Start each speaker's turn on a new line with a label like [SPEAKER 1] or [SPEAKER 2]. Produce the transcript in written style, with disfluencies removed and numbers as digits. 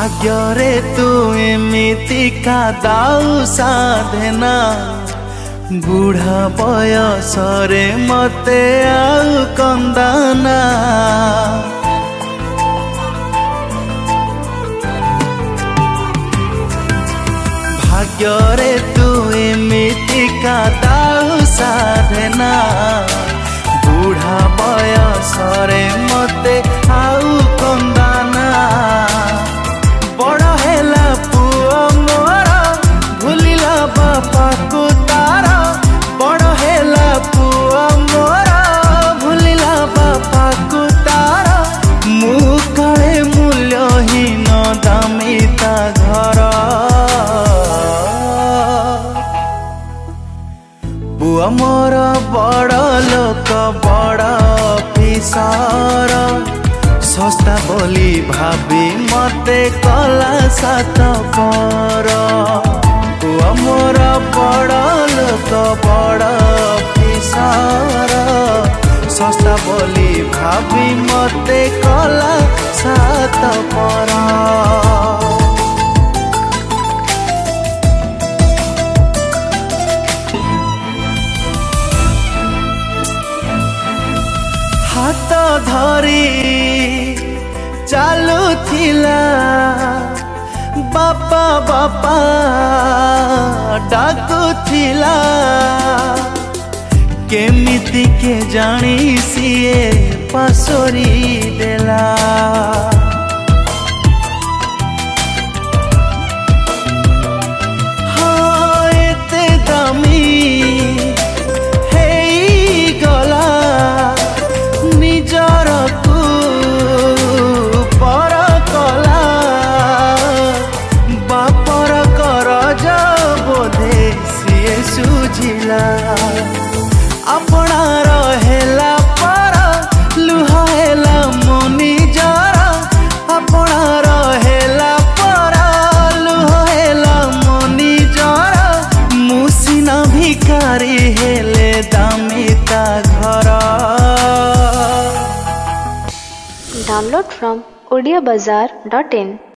[SPEAKER 1] भाग्यरे तू एमिति का दाऊ साधना बुढ़ा बयसरे मते आउ कंदाना। भाग्यरे तू एमिति का दाऊ साधना बुढ़ा बयसरे मते आउ कंदाना। बड़ हेला पुआ मोर भूलिला बापा को तार। बड़ हेला पुआ मोर भूलिला बापा को तार। मु काले मूल्यहीन दामिता घर। पुआ मोर बड़ लोक बड़ अफिसर सस्ता बोली भाभी मते कला सात पर। पुआ मोर बड़ लोक बड़ अफिसर सस्ता बोली भाभी मते कला सात पर। हाथ धरी चालू थिला बापा बापा डाकू थिला। केमिति के जानी सिए पासोरी देला। हाँ एते दामी निजर को पर कला बापर करज बोधे सिए सुझिला। अपनार हेला पर लुह हेला मनी जर। अपनार हेला पर लुह हेला मनी जर। मुसिना भिखारी हेले दामिता घर।
[SPEAKER 2] Download from odiabazaar.in